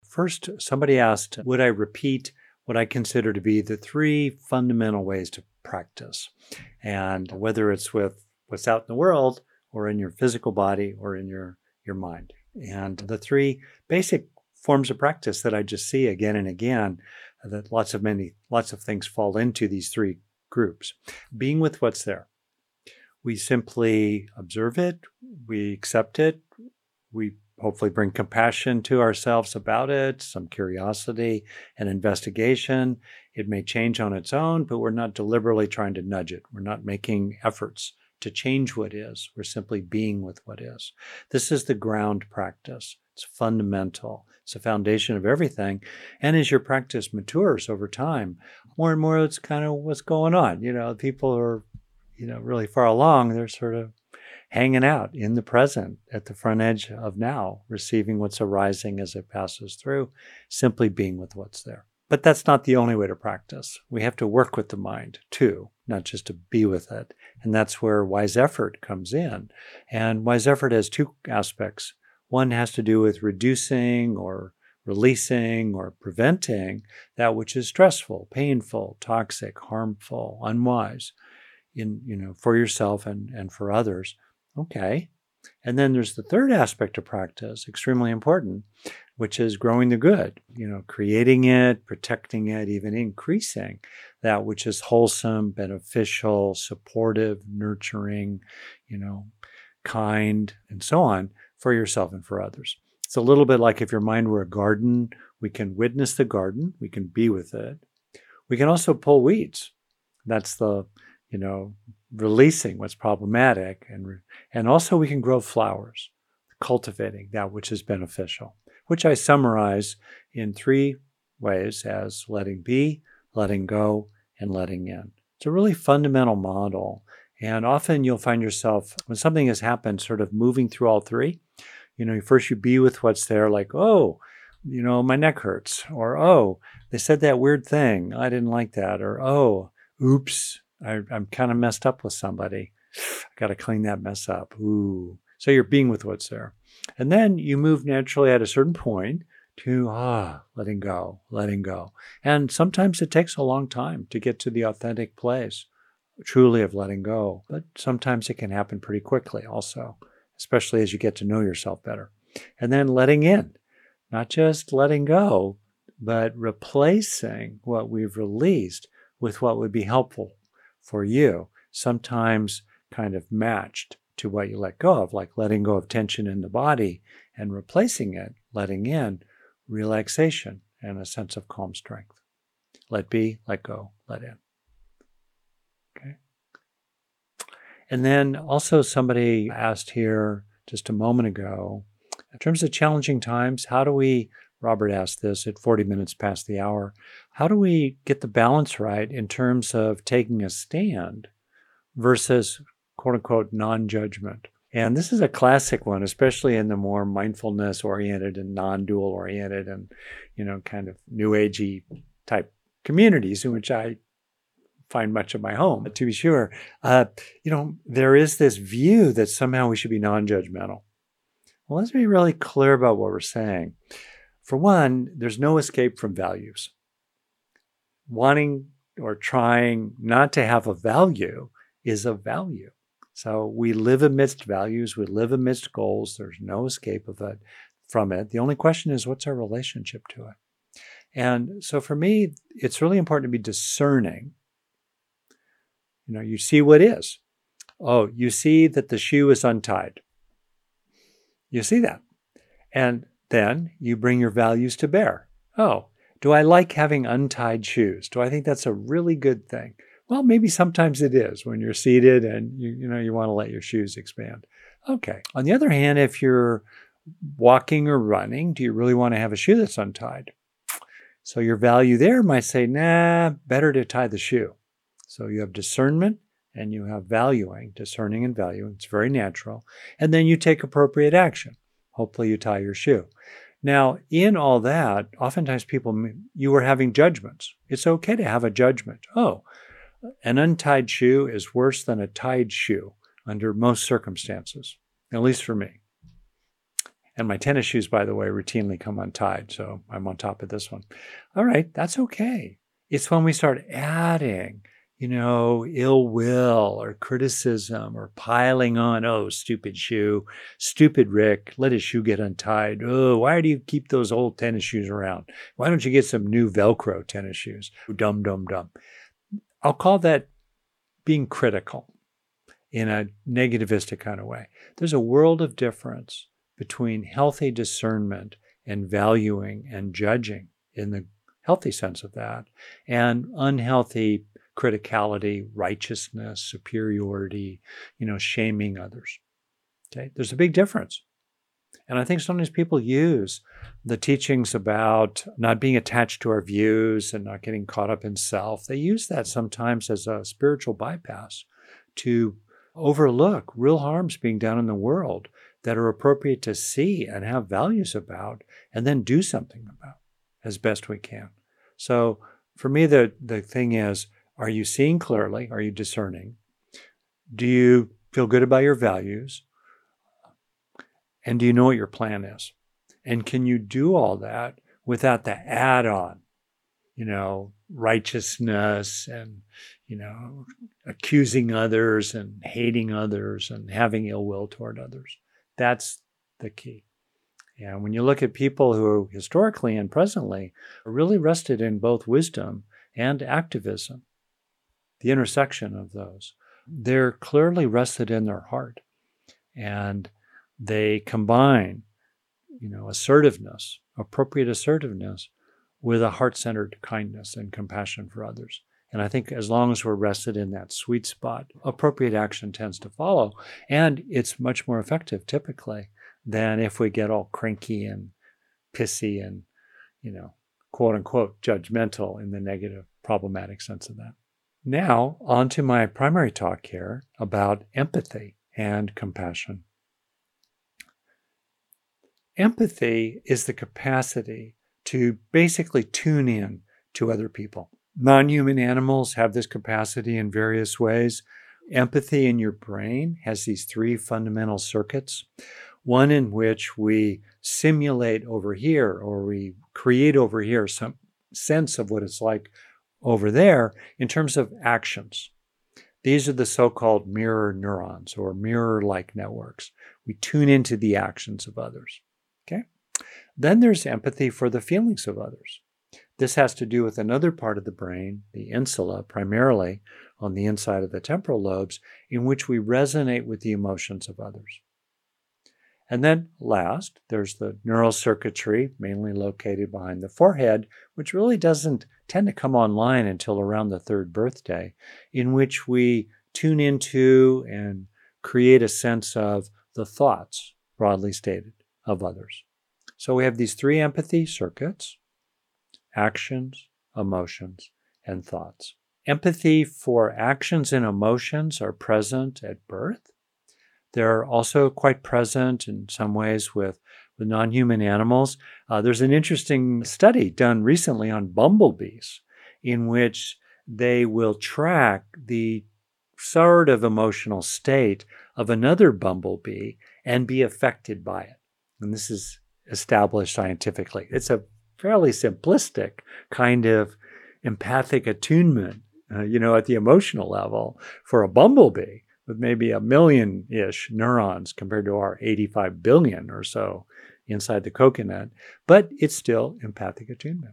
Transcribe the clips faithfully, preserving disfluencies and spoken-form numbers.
First, somebody asked, would I repeat what I consider to be the three fundamental ways to practice? And whether it's with what's out in the world or in your physical body or in your, your mind. And the three basic forms of practice that I just see again and again, that lots of many, lots of things fall into these three groups. Being with what's there. We simply observe it, we accept it, we hopefully bring compassion to ourselves about it, some curiosity and investigation. It may change on its own, but we're not deliberately trying to nudge it. We're not making efforts to change what is. We're simply being with what is. This is the ground practice. It's fundamental. It's the foundation of everything. And as your practice matures over time, more and more it's kind of what's going on. You know, people are, you know, really far along. They're sort of hanging out in the present at the front edge of now, receiving what's arising as it passes through, simply being with what's there. But that's not the only way to practice. We have to work with the mind too, not just to be with it. And that's where wise effort comes in. And wise effort has two aspects. One has to do with reducing or releasing or preventing that which is stressful, painful, toxic, harmful, unwise, in, you know, for yourself and, and for others. Okay. And then there's the third aspect of practice, extremely important, which is growing the good, you know, creating it, protecting it, even increasing that which is wholesome, beneficial, supportive, nurturing, you know, kind, and so on for yourself and for others. It's a little bit like if your mind were a garden, we can witness the garden, we can be with it. We can also pull weeds. That's the, you know, releasing what's problematic. And, and also we can grow flowers, cultivating that which is beneficial, which I summarize in three ways as letting be, letting go, and letting in. It's a really fundamental model. And often you'll find yourself, when something has happened, sort of moving through all three. You know, first you be with what's there, like, oh, you know, my neck hurts. Or, oh, they said that weird thing. I didn't like that. Or, oh, oops, I, I'm kind of messed up with somebody. I got to clean that mess up. Ooh. So you're being with what's there. And then you move naturally at a certain point to, ah, letting go, letting go. And sometimes it takes a long time to get to the authentic place, truly of letting go. But sometimes it can happen pretty quickly also, especially as you get to know yourself better. And then letting in, not just letting go, but replacing what we've released with what would be helpful for you, sometimes kind of matched to what you let go of, like letting go of tension in the body and replacing it, letting in relaxation and a sense of calm strength. Let be, let go, let in. Okay. And then also somebody asked here just a moment ago, in terms of challenging times, how do we, Robert asked this at forty minutes past the hour, how do we get the balance right in terms of taking a stand versus quote unquote non-judgment? And this is a classic one, especially in the more mindfulness oriented and non-dual oriented and, you know, kind of new agey type communities in which I find much of my home, to be sure. Uh, you know, there is this view that somehow we should be non-judgmental. Well, let's be really clear about what we're saying. For one, there's no escape from values. Wanting or trying not to have a value is a value. So we live amidst values, we live amidst goals. There's no escape of it from it. The only question is, what's our relationship to it? And so for me, it's really important to be discerning. You know, you see what is. Oh, you see that the shoe is untied. You see that. And then you bring your values to bear. Oh, do I like having untied shoes? Do I think that's a really good thing? Well, maybe sometimes it is when you're seated and you, you know, you want to let your shoes expand. Okay. On the other hand, if you're walking or running, do you really want to have a shoe that's untied? So your value there might say, nah, better to tie the shoe. So you have discernment and you have valuing, discerning and valuing. It's very natural. And then you take appropriate action. Hopefully you tie your shoe. Now, in all that, oftentimes people, you are having judgments. It's okay to have a judgment. Oh, an untied shoe is worse than a tied shoe under most circumstances, at least for me. And my tennis shoes, by the way, routinely come untied. So I'm on top of this one. All right, that's okay. It's when we start adding, you know, ill will or criticism or piling on, oh, stupid shoe, stupid Rick, let his shoe get untied. Oh, why do you keep those old tennis shoes around? Why don't you get some new Velcro tennis shoes? Dumb, dumb, dumb. I'll call that being critical in a negativistic kind of way. There's a world of difference between healthy discernment and valuing and judging in the healthy sense of that, and unhealthy criticality, righteousness, superiority, you know, shaming others. Okay, there's a big difference. And I think sometimes people use the teachings about not being attached to our views and not getting caught up in self. They use that sometimes as a spiritual bypass to overlook real harms being done in the world that are appropriate to see and have values about, and then do something about as best we can. So for me, the, the thing is, are you seeing clearly? Are you discerning? Do you feel good about your values? And do you know what your plan is? And can you do all that without the add-on, you know, righteousness and, you know, accusing others and hating others and having ill will toward others? That's the key. And when you look at people who historically and presently are really rested in both wisdom and activism, the intersection of those, they're clearly rested in their heart. And they combine, you know, assertiveness, appropriate assertiveness, with a heart-centered kindness and compassion for others. And I think as long as we're rested in that sweet spot, appropriate action tends to follow. And it's much more effective typically than if we get all cranky and pissy and, you know, quote unquote, judgmental in the negative, problematic sense of that. Now, on to my primary talk here about empathy and compassion. Empathy is the capacity to basically tune in to other people. Non-human animals have this capacity in various ways. Empathy in your brain has these three fundamental circuits. One in which we simulate over here, or we create over here some sense of what it's like over there in terms of actions. These are the so-called mirror neurons or mirror-like networks. We tune into the actions of others. Okay? Then there's empathy for the feelings of others. This has to do with another part of the brain, the insula, primarily on the inside of the temporal lobes, in which we resonate with the emotions of others. And then last, there's the neural circuitry, mainly located behind the forehead, which really doesn't tend to come online until around the third birthday, in which we tune into and create a sense of the thoughts, broadly stated, of others. So we have these three empathy circuits: actions, emotions, and thoughts. Empathy for actions and emotions are present at birth. They're also quite present in some ways with, with non-human animals. Uh, there's an interesting study done recently on bumblebees in which they will track the sort of emotional state of another bumblebee and be affected by it. And this is established scientifically. It's a fairly simplistic kind of empathic attunement, uh, you know, at the emotional level for a bumblebee, with maybe a million-ish neurons compared to our eighty-five billion or so inside the coconut, but it's still empathic attunement.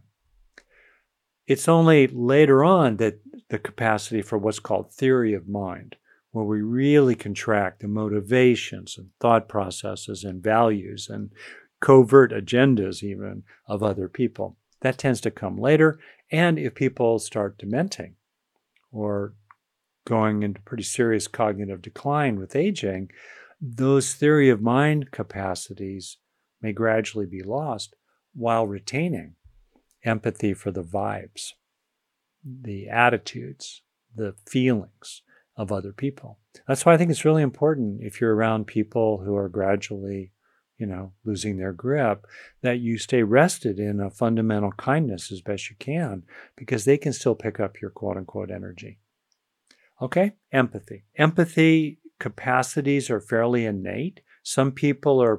It's only later on that the capacity for what's called theory of mind, where we really contract the motivations and thought processes and values and covert agendas even of other people. That tends to come later, and if people start dementing or going into pretty serious cognitive decline with aging, those theory of mind capacities may gradually be lost while retaining empathy for the vibes, the attitudes, the feelings of other people. That's why I think it's really important if you're around people who are gradually, you know, losing their grip, that you stay rested in a fundamental kindness as best you can, because they can still pick up your quote-unquote energy. Okay, empathy. Empathy capacities are fairly innate. Some people are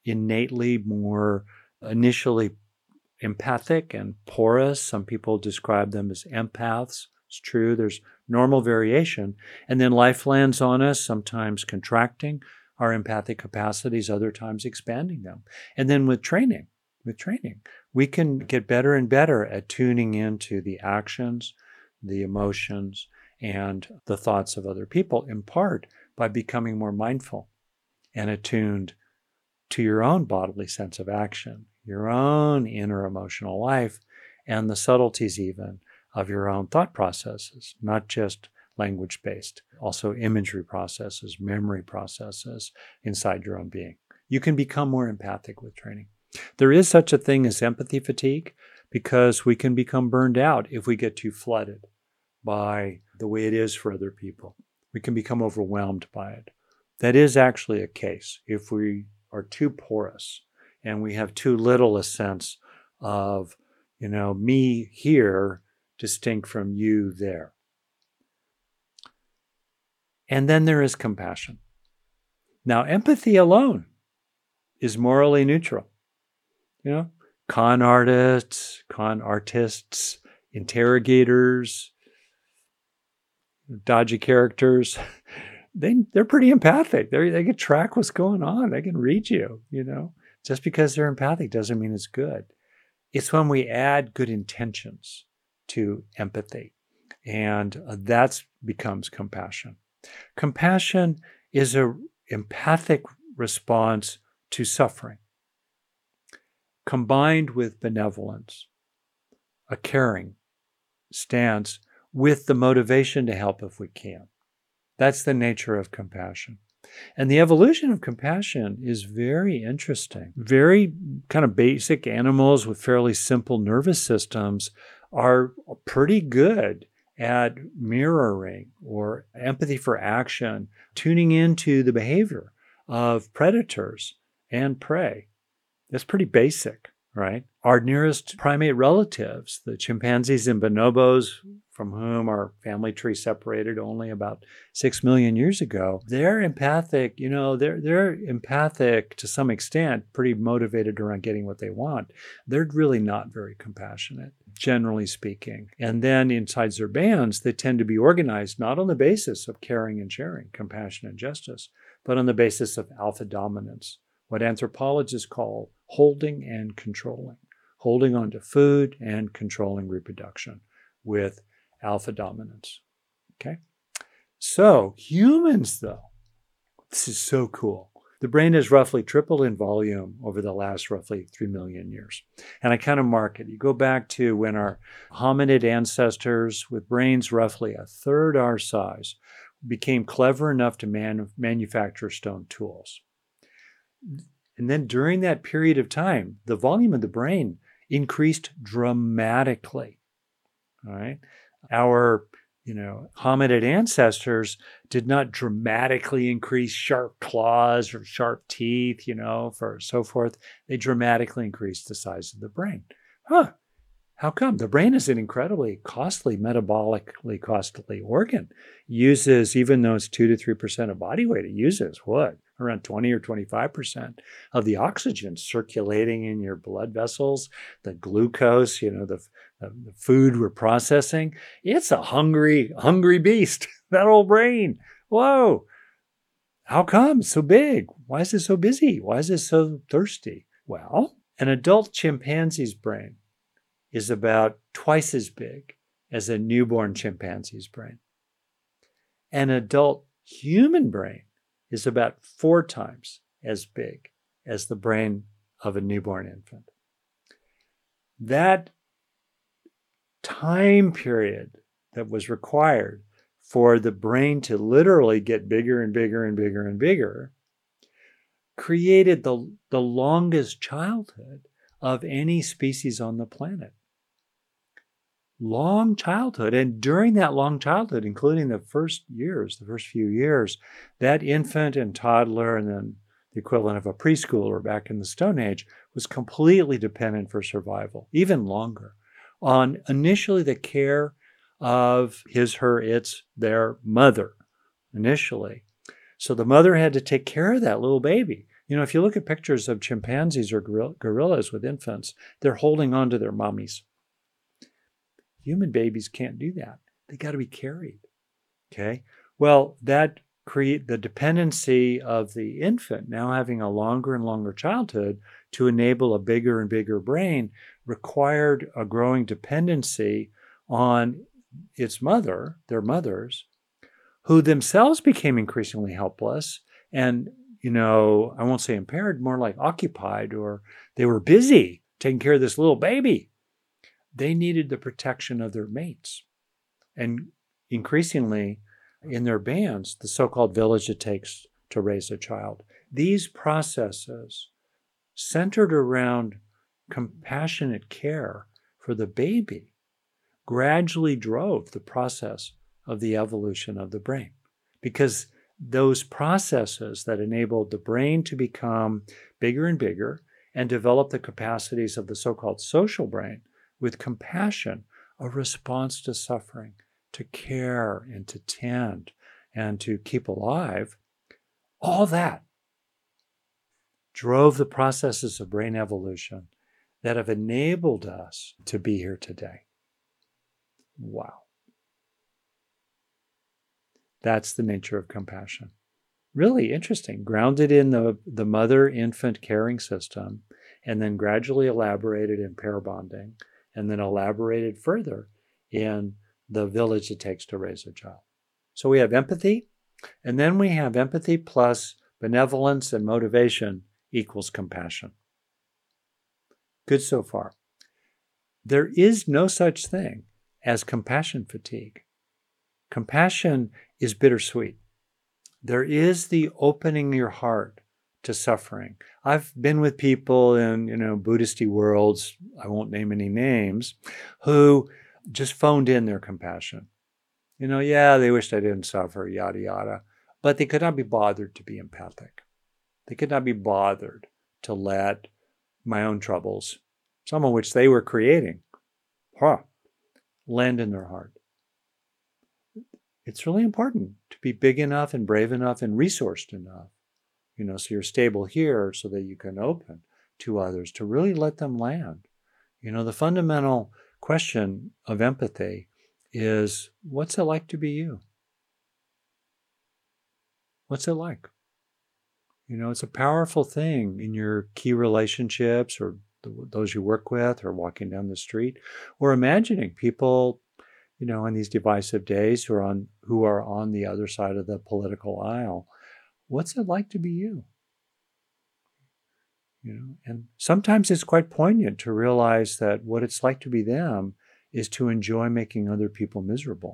innately more initially empathic and porous. Some people describe them as empaths. It's true, there's normal variation. And then life lands on us, sometimes contracting our empathic capacities, other times expanding them. And then with training, with training, we can get better and better at tuning into the actions, the emotions, and the thoughts of other people, in part by becoming more mindful and attuned to your own bodily sense of action, your own inner emotional life, and the subtleties even of your own thought processes, not just language-based, also imagery processes, memory processes inside your own being. You can become more empathic with training. There is such a thing as empathy fatigue because we can become burned out if we get too flooded by the way it is for other people. We can become overwhelmed by it. That is actually a case if we are too porous and we have too little a sense of, you know, me here distinct from you there. And then there is compassion. Now, empathy alone is morally neutral. You know, con artists, con artists, interrogators, dodgy characters, they, they're pretty empathic. They they can track what's going on. They can read you, you know. Just because they're empathic doesn't mean it's good. It's when we add good intentions to empathy, and uh, that becomes compassion. Compassion is an empathic response to suffering, combined with benevolence, a caring stance with the motivation to help if we can. That's the nature of compassion. And the evolution of compassion is very interesting. Very kind of basic animals with fairly simple nervous systems are pretty good at mirroring or empathy for action, tuning into the behavior of predators and prey. That's pretty basic, right? Our nearest primate relatives, the chimpanzees and bonobos, from whom our family tree separated only about six million years ago, they're empathic, you know, they're, they're empathic to some extent, pretty motivated around getting what they want. They're really not very compassionate, generally speaking. And then inside their bands, they tend to be organized not on the basis of caring and sharing, compassion and justice, but on the basis of alpha dominance, what anthropologists call holding and controlling, holding on to food and controlling reproduction with alpha dominance. Okay? So humans, though, this is so cool. The brain has roughly tripled in volume over the last roughly three million years. And I kind of mark it. You go back to when our hominid ancestors with brains roughly a third our size became clever enough to man- manufacture stone tools. And then during that period of time, the volume of the brain increased dramatically. All right. Our, you know, hominid ancestors did not dramatically increase sharp claws or sharp teeth, you know, for so forth. They dramatically increased the size of the brain. Huh. How come? The brain is an incredibly costly, metabolically costly organ. Uses, even though it's two to three percent of body weight, it uses what? Around twenty or twenty-five percent of the oxygen circulating in your blood vessels, the glucose, you know, the, the, the food we're processing. It's a hungry, hungry beast, that old brain. Whoa. How come it's so big? Why is it so busy? Why is it so thirsty? Well, an adult chimpanzee's brain is about twice as big as a newborn chimpanzee's brain. An adult human brain is about four times as big as the brain of a newborn infant. That time period that was required for the brain to literally get bigger and bigger and bigger and bigger created the, the longest childhood of any species on the planet. Long childhood. And during that long childhood, including the first years, the first few years, that infant and toddler, and then the equivalent of a preschooler back in the Stone Age, was completely dependent for survival, even longer, on initially the care of his, her, its, their mother, initially. So the mother had to take care of that little baby. You know, if you look at pictures of chimpanzees or gorilla- gorillas with infants, they're holding on to their mummies. Human babies can't do that. They got to be carried. Okay. Well, that create the dependency of the infant now having a longer and longer childhood to enable a bigger and bigger brain required a growing dependency on its mother, their mothers, who themselves became increasingly helpless and, you know, I won't say impaired, more like occupied, or they were busy taking care of this little baby. They needed the protection of their mates. And increasingly, in their bands, the so-called village it takes to raise a child. These processes centered around compassionate care for the baby gradually drove the process of the evolution of the brain. Because those processes that enabled the brain to become bigger and bigger and develop the capacities of the so-called social brain with compassion, a response to suffering, to care and to tend and to keep alive, all that drove the processes of brain evolution that have enabled us to be here today. Wow. That's the nature of compassion. Really interesting, grounded in the, the mother-infant caring system, and then gradually elaborated in pair bonding, and then elaborated further in the village it takes to raise a child. So we have empathy, and then we have empathy plus benevolence and motivation equals compassion. Good so far. There is no such thing as compassion fatigue. Compassion is bittersweet. There is the opening your heart to suffering. I've been with people in, you know, Buddhist worlds, I won't name any names, who just phoned in their compassion. You know, yeah, they wished I didn't suffer, yada, yada. But they could not be bothered to be empathic. They could not be bothered to let my own troubles, some of which they were creating, huh, land in their heart. It's really important to be big enough and brave enough and resourced enough, you know, so you're stable here so that you can open to others, to really let them land. You know, the fundamental question of empathy is, what's it like to be you? What's it like? You know, it's a powerful thing in your key relationships or those you work with or walking down the street or imagining people, you know, in these divisive days who are on who are on the other side of the political aisle. What's it like to be you? You know, and sometimes it's quite poignant to realize that what it's like to be them is to enjoy making other people miserable.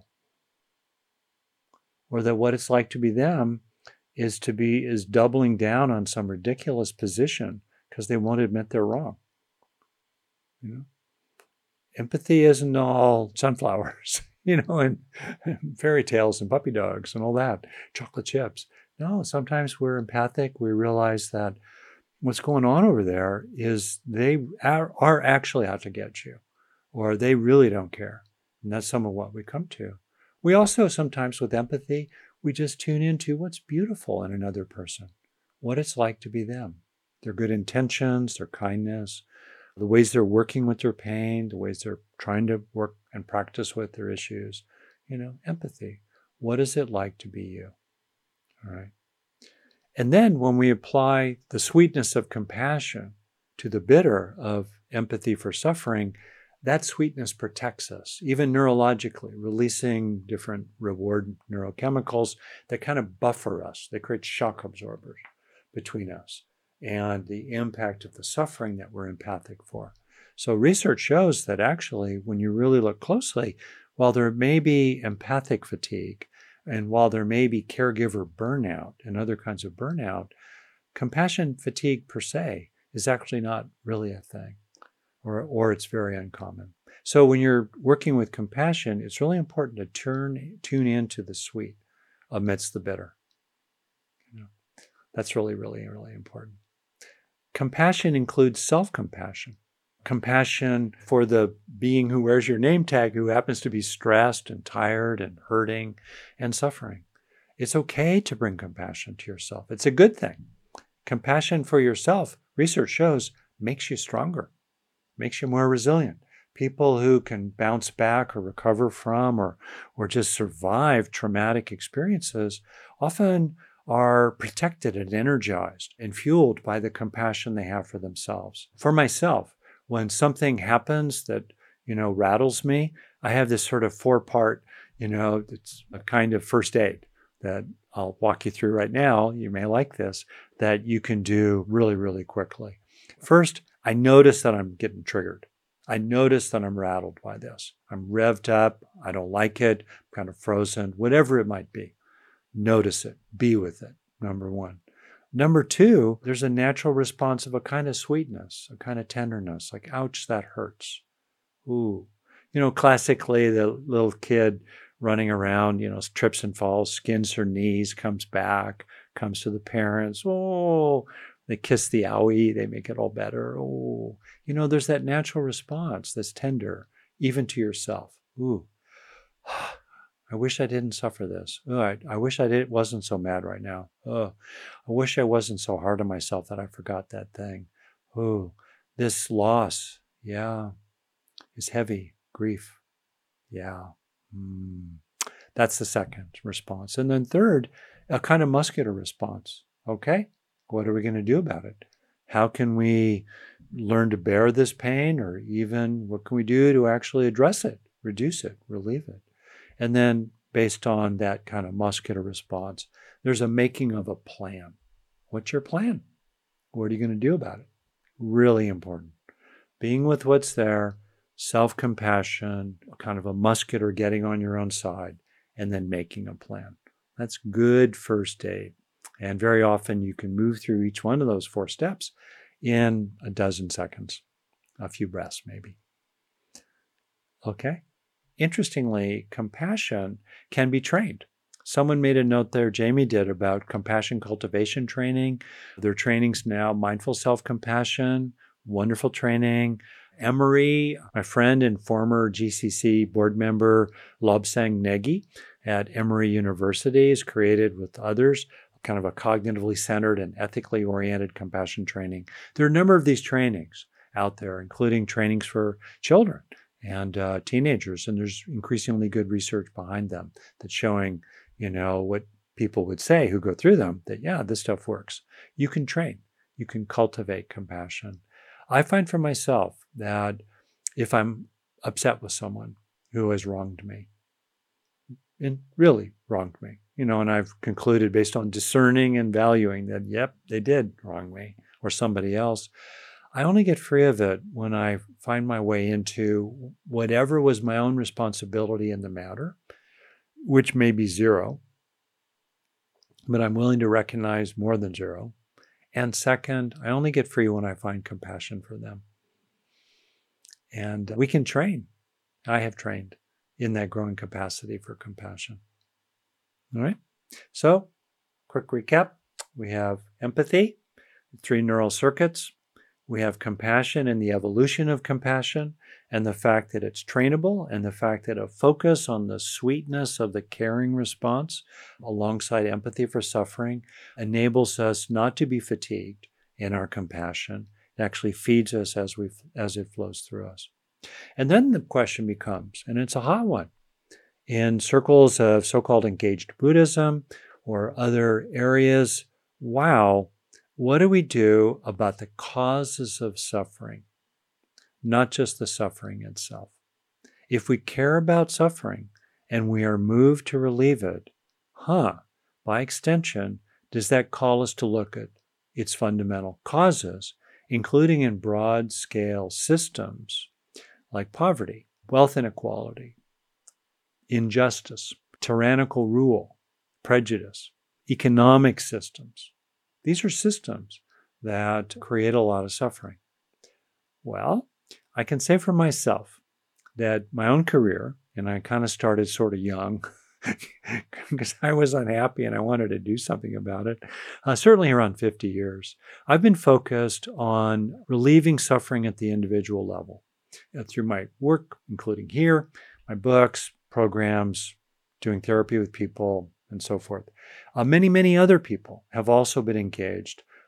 Or that what it's like to be them is to be is doubling down on some ridiculous position because they won't admit they're wrong. You know, empathy isn't all sunflowers, you know, and, and fairy tales and puppy dogs and all that, chocolate chips. No, sometimes we're empathic. We realize that what's going on over there is they are, are actually out to get you, or they really don't care. And that's some of what we come to. We also sometimes with empathy, we just tune into what's beautiful in another person, what it's like to be them, their good intentions, their kindness, the ways they're working with their pain, the ways they're trying to work and practice with their issues. You know, empathy. What is it like to be you? All right. And then when we apply the sweetness of compassion to the bitter of empathy for suffering, that sweetness protects us, even neurologically, releasing different reward neurochemicals that kind of buffer us. They create shock absorbers between us and the impact of the suffering that we're empathic for. So research shows that actually, when you really look closely, while there may be empathic fatigue, and while there may be caregiver burnout and other kinds of burnout, compassion fatigue per se is actually not really a thing, or, or it's very uncommon. So when you're working with compassion, it's really important to turn, tune into the sweet amidst the bitter. You know, that's really, really, really important. Compassion includes self-compassion. Compassion for the being who wears your name tag, who happens to be stressed and tired and hurting and suffering. It's okay to bring compassion to yourself. It's a good thing. Compassion for yourself, research shows, makes you stronger, makes you more resilient. People who can bounce back or recover from or, or just survive traumatic experiences often are protected and energized and fueled by the compassion they have for themselves. For myself, when something happens that, you know, rattles me, I have this sort of four-part, you know, it's a kind of first aid that I'll walk you through right now. You may like this, that you can do really, really quickly. First, I notice that I'm getting triggered. I notice that I'm rattled by this. I'm revved up. I don't like it. I'm kind of frozen, whatever it might be. Notice it. Be with it, number one. Number two, there's a natural response of a kind of sweetness, a kind of tenderness, like, ouch, that hurts. Ooh. You know, classically, the little kid running around, you know, trips and falls, skins her knees, comes back, comes to the parents. Oh, they kiss the owie, they make it all better. Oh, you know, there's that natural response that's tender, even to yourself. Ooh, I wish I didn't suffer this. Oh, I, I wish I did, wasn't so mad right now. Oh, I wish I wasn't so hard on myself that I forgot that thing. Oh, this loss, yeah, is heavy. Grief, yeah. Mm. That's the second response. And then third, a kind of muscular response. Okay, what are we going to do about it? How can we learn to bear this pain, or even what can we do to actually address it, reduce it, relieve it? And then based on that kind of muscular response, there's a making of a plan. What's your plan? What are you going to do about it? Really important. Being with what's there, self-compassion, kind of a muscular getting on your own side, and then making a plan. That's good first aid. And very often you can move through each one of those four steps in a dozen seconds, a few breaths maybe. Okay? Interestingly, compassion can be trained. Someone made a note there, Jamie did, about compassion cultivation training. There are trainings now, mindful self-compassion, wonderful training. Emory, my friend and former G C C board member, Lobsang Negi at Emory University, has created with others kind of a cognitively centered and ethically oriented compassion training. There are a number of these trainings out there, including trainings for children and uh, teenagers, and there's increasingly good research behind them that's showing, you know, what people would say who go through them, that, yeah, this stuff works. You can train. You can cultivate compassion. I find for myself that if I'm upset with someone who has wronged me, and really wronged me, you know, and I've concluded based on discerning and valuing that, yep, they did wrong me or somebody else, I only get free of it when I find my way into whatever was my own responsibility in the matter, which may be zero, but I'm willing to recognize more than zero. And second, I only get free when I find compassion for them. And we can train. I have trained in that growing capacity for compassion. All right. So, quick recap. We have empathy, three neural circuits. We have compassion and the evolution of compassion, and the fact that it's trainable, and the fact that a focus on the sweetness of the caring response alongside empathy for suffering enables us not to be fatigued in our compassion. It actually feeds us as we as it flows through us. And then the question becomes, and it's a hot one, in circles of so-called engaged Buddhism or other areas, wow, what do we do about the causes of suffering, not just the suffering itself? If we care about suffering and we are moved to relieve it, huh, by extension, does that call us to look at its fundamental causes, including in broad-scale systems like poverty, wealth inequality, injustice, tyrannical rule, prejudice, economic systems? These are systems that create a lot of suffering. Well, I can say for myself that my own career, and I kind of started sort of young because I was unhappy and I wanted to do something about it, uh, certainly around fifty years, I've been focused on relieving suffering at the individual level uh, through my work, including here, my books, programs, doing therapy with people, and so forth. Uh, many, many other people have also been engaged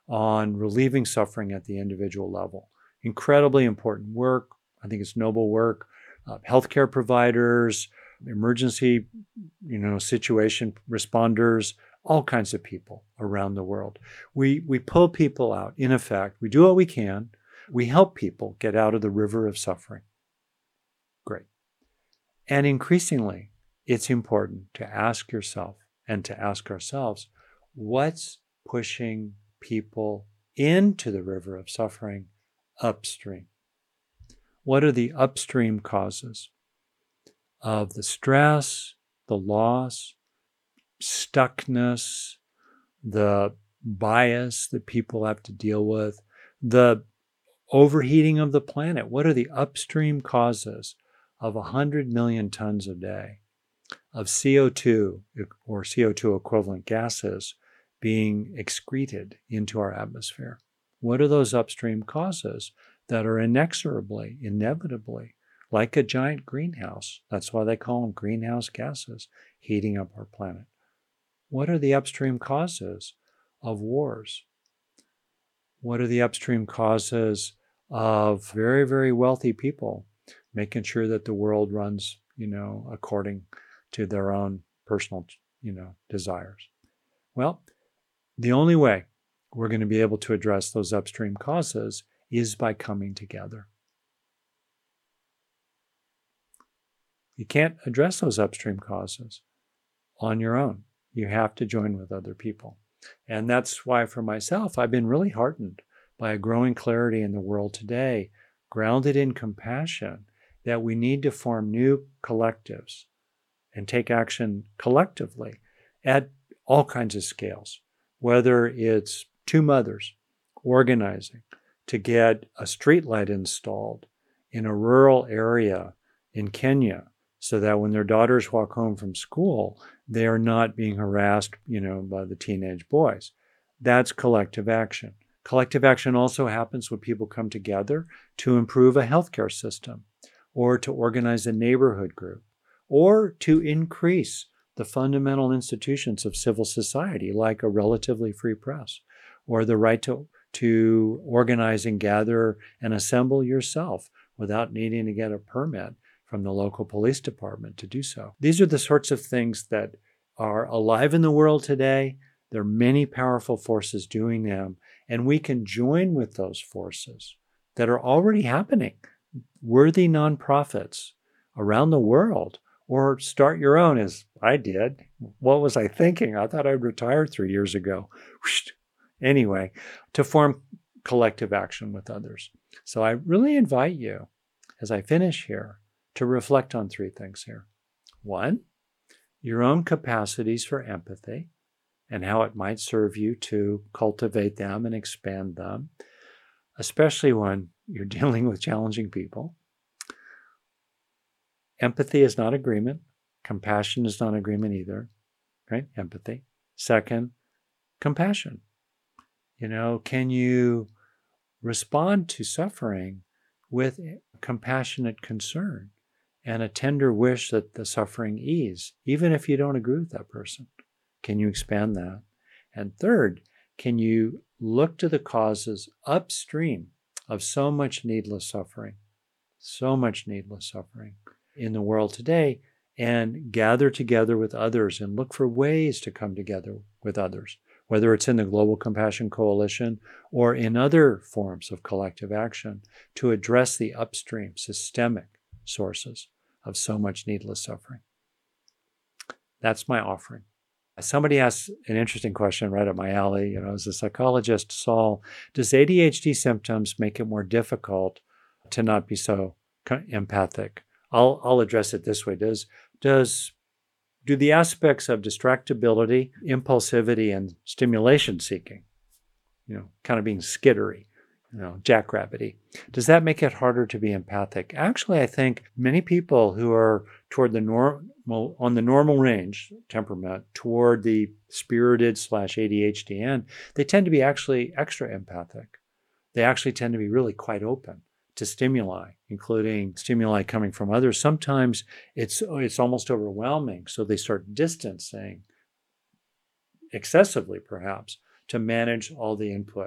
on relieving suffering at the individual level. Incredibly important work. I think it's noble work. Uh, healthcare providers, emergency, you know, situation responders, all kinds of people around the world. We we pull people out. In effect, we do what we can. We help people get out of the river of suffering. Great. And increasingly, it's important to ask yourself and to ask ourselves, what's pushing people into the river of suffering upstream? What are the upstream causes of the stress, the loss, stuckness, the bias that people have to deal with, the overheating of the planet? What are the upstream causes of one hundred million tons a day of C O two or C O two equivalent gases being excreted into our atmosphere? What are those upstream causes that are inexorably, inevitably, like a giant greenhouse? That's why they call them greenhouse gases, heating up our planet. What are the upstream causes of wars? What are the upstream causes of very, very wealthy people making sure that the world runs, you know, according to their own personal, you know, desires? Well, the only way we're going to be able to address those upstream causes is by coming together. You can't address those upstream causes on your own. You have to join with other people. And that's why for myself, I've been really heartened by a growing clarity in the world today, grounded in compassion, that we need to form new collectives and take action collectively at all kinds of scales, whether it's two mothers organizing to get a streetlight installed in a rural area in Kenya so that when their daughters walk home from school, they are not being harassed, you know, by the teenage boys. That's collective action. Collective action also happens when people come together to improve a healthcare system, or to organize a neighborhood group, or to increase the fundamental institutions of civil society, like a relatively free press, or the right to, to organize and gather and assemble yourself without needing to get a permit from the local police department to do so. These are the sorts of things that are alive in the world today. There are many powerful forces doing them, and we can join with those forces that are already happening. Worthy nonprofits around the world, or start your own, as I did. What was I thinking? I thought I'd retired three years ago. Anyway, to form collective action with others. So I really invite you, as I finish here, to reflect on three things here. One, your own capacities for empathy and how it might serve you to cultivate them and expand them, especially when you're dealing with challenging people. Empathy is not agreement. Compassion is not agreement either, right? Empathy. Second, compassion. You know, can you respond to suffering with compassionate concern and a tender wish that the suffering ease, even if you don't agree with that person? Can you expand that? And third, can you look to the causes upstream of so much needless suffering, so much needless suffering in the world today, and gather together with others and look for ways to come together with others, whether it's in the Global Compassion Coalition or in other forms of collective action, to address the upstream systemic sources of so much needless suffering. That's my offering. Somebody asked an interesting question right up my alley. You know, as a psychologist, Saul, does A D H D symptoms make it more difficult to not be so empathic? I'll I'll address it this way. Does does do the aspects of distractibility, impulsivity, and stimulation seeking, you know, kind of being skittery, you know, jackrabbity, does that make it harder to be empathic? Actually, I think many people who are toward the normal, on the normal range temperament, toward the spirited slash A D H D end, they tend to be actually extra empathic. They actually tend to be really quite open to stimuli, including stimuli coming from others. Sometimes it's it's almost overwhelming, so they start distancing excessively, perhaps, to manage all the input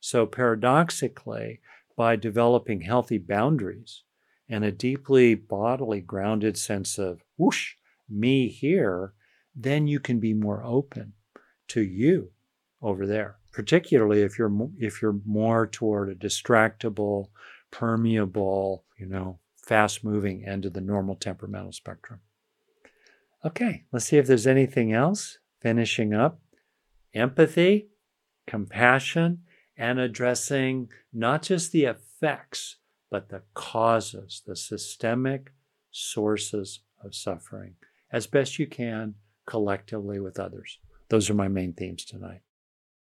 So paradoxically, by developing healthy boundaries and a deeply bodily grounded sense of whoosh, me here, then you can be more open to you over there, particularly if you're if you're more toward a distractible, permeable, you know, fast-moving end of the normal temperamental spectrum. Okay, let's see if there's anything else. Finishing up, empathy, compassion, and addressing not just the effects, but the causes, the systemic sources of suffering, as best you can collectively with others. Those are my main themes tonight.